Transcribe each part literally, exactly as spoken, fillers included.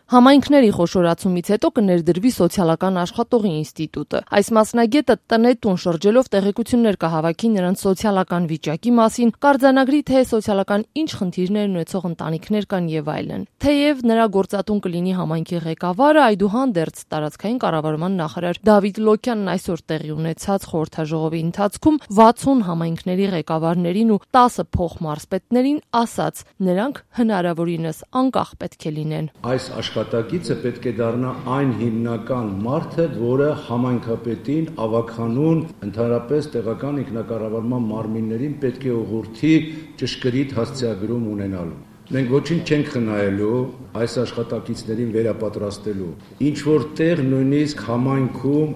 Համայնքների խոշորացումից հետո կներդրվի սոցիալական աշխատողի ինստիտուտը։ Այս մասնագետը տնետուն շրջելով տեղեկություններ կհավաքի նրանց սոցիալական վիճակի մասին, կարձանագրի, թե սոցիալական ինչ խնդիրներ ունեցող ընտանիքներ կան եւ այլն։ Թեև նրա գործատուն կլինի համայնքի ղեկավարը, այդուհանդերձ տարածքային կառավարման նախարար Դավիթ Լոքյանն այսօր տեղի ունեցած խորհրդաժողովի ընթացքում վաթսուն համայնքների ղեկավարներին ու տասը փոխմարզպետներին ասաց, նրանք հնարավորինս անկախ պետք է լինեն։ Այս աշխատակիցը պետք է դառնա այն հիմնական մարդը, որը համայնքապետին, ավագանուն, ընդհանրապես տեղական ինքնակառավարման մարմիններին պետք է ուղղորդի ճշգրիտ հասցեագրում ունենալու։ Մենք ոչինչ չենք խնայելու այս աշխատակիցներին վերապատրաստելու։ Ինչ որ տեղ նույնիսկ համայնքում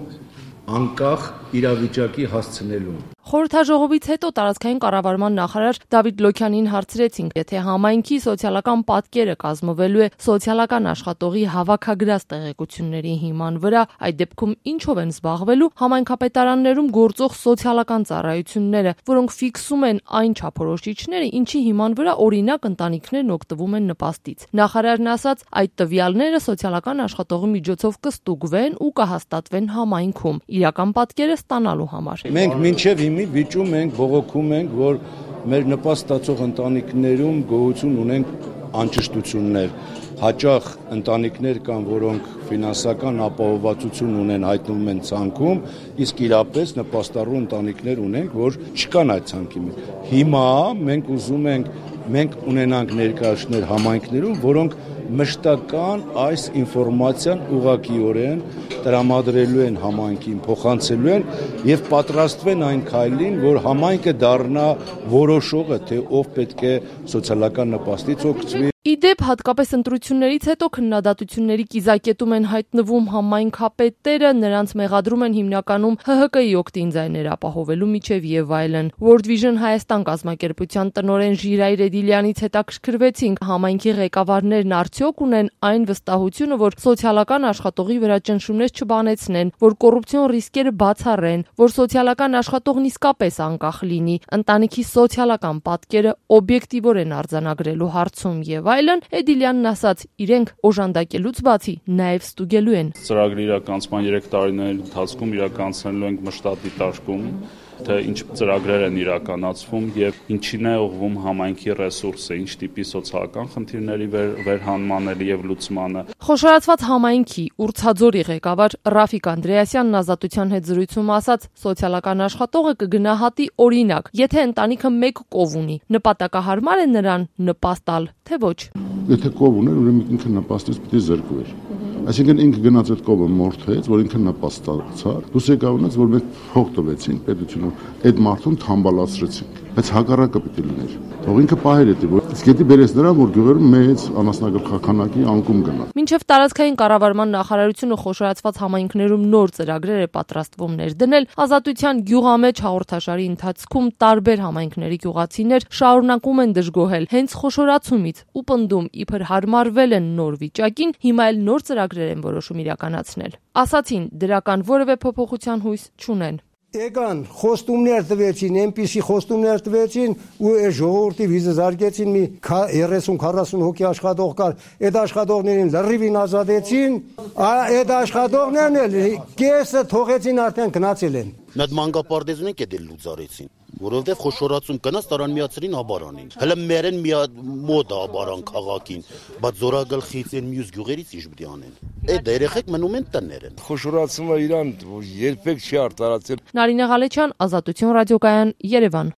անկախ իրավիճակի հասցնելու։ Խորհրդաժողովից հետո տարածքային կառավարման նախարար Դավիթ Լոքյանին հարցրեցինք, եթե համայնքի սոցիալական պատկերը կազմվելու է սոցիալական աշխատողի հավաքագրած տեղեկությունների հիման վրա, այդ դեպքում ինչով են զբաղվելու համայնքապետարաններում գործող սոցիալական ծառայությունները, որոնք ֆիքսում են այն չափորոշիչները, ինչի հիման վրա օրինակ ընտանիքներն օգտվում են նպաստից։ Նախարարն ասաց, այդ տվյալները սոցիալական աշխատողի միջոցով կստուգվեն ու կհաստատվեն համայնքում իրական պատկերը ստանալու համար։ Մենք մինչև հիմի վիճում ենք, բողոքում ենք, որ մեր նպաստ ստացող ընտանիքներում գոյություն ունենք անճշտություններ։ Հաճախ ընտանիքներ կան, որոնք ֆինանսական ապահովվածություն ունեն, հայտնվում են ցանկում, իսկ իրապես նպաստառու ընտանիքներ ունենք, որ չկան այդ ցանկի մեջ։ Հիմա մենք ուզում ենք, մենք ունենանք ներկայացներ համայնքներում, որոնք մշտական այս ինֆորմացիան ուղղակիորեն տրամադրելու են համայնքին, փոխանցելու են եւ պատրաստվեն այն քայլին, որ համայնքը դառնա որոշողը, թե ով պետք է սոցիալական նպաստից օգտվի։ Իդեպ հատկապես ընտրություններից հետո քննադատությունների կիզակետում են հայտնվում համայնքապետերը, նրանց մեղադրում են հիմնականում Հ Հ Կ-ի օգտին ձայներ ապահովելու միջև եւ այլն։ World Vision Հայաստան կազմակերպության տնօրեն Ժիրայր Էդիլյանից հետաքրքրվեցինք, համայնքի ղեկավարներն արդյոք ունեն այն վստահությունը, որ սոցիալական աշխատողի վրա ճնշումներ չբանեցնեն, որ կոռուպցիոն ռիսկերը բացառեն, որ սոցիալական աշխատողն իսկապես անկախ լինի, ընտանիքի սոցիալական պատկերը օբյեկտիվորեն արձանագրելու հարցում եւ այլն, Էդիլյանն ասաց, իրենք օժանդակելուց բացի նաև ստուգելու են։ Ծրագրի իրականացման երեք տարիների ընթացքում իրականացնելու ենք մշտად դիտարկում, թե ինչ ծրագրեր են իրականացվում եւ ինչին է ուղղվում համայնքի ռեսուրսը, ինչ տիպի սոցիալական խնդիրների վեր, վերհանմանը եւ լուծմանը։ Խոշորացված համայնքի Ուրցաձորի ղեկավար Ռաֆիկ Անդրեասյանն ազատության հետ զրույցում ասաց, սոցիալական աշխատողը կգնահատի օրինակ, եթե ընտանիքը մեկ կով ունի, նպատակահարմար է նրան նպաստալ, թե ոչ։ Եթե կով ուներ, ուրեմն ինքը նպաստից պիտի զրկվեր։ Այսինքն ինքը գնաց այդ կովը մորթեց, որ ինքը նպաստացար, դուս եկավնաց, որ մենք փող տվեցին պետությունը, այդ մարդուն թամբալացրեցին, բայց հակառակը պիտի լիներ։ Թող ինքը պահեր է, որ իսկ եթե բերես նրան, որ գյուղերում մեծ անասնագրքանակի անկում գնա։ Մինչև տարածքային կառավարման նախարարությունը խոշորացված համայնքներում նոր ծրագրեր է պատրաստվում ներդնել, Ազատության գյուղամեջ հաղորդաշարի ընթացքում տարբեր համայնքների գյուղացիներ շարունակում են դժգոհել հենց խոշորացումից ու պնդում, իբր հարմարվել են նոր վիճակին, հիմա էլ նոր ծրագրեր են որոշում իրականացնել։ Ասացին, դրական որևէ փոփոխության հույս չունեն։ Եկան խոստումներ տվեցին, այնպիսի խոստումներ տվեցին ու այս ժողովրդի վիզը զարգեցին մի երեսուն քառասուն հոգի աշխատող կար, այդ աշխատողներին լրիվին ազատեցին, այդ աշխատողներն էլ կեսը թողեցին արդեն գնացել են։ Մի հատ մանկապարտեզ ունենք է դել լուծարեցին, որովհետև խոշորացում կնաց տարան միացրին աբարանին։ Հələ մերեն մի մոդ աբարան քաղաքին, բայց զորագլխից են մյուս գյուղերից ինչ պիտի անեն։ Այդ երեխեք մնում են տներ են։ Խոշորացումը իրան երբեք չի արտարացել։ Նարինե Ղալեչյան, Ազատություն ռադիոկայան, Երևան։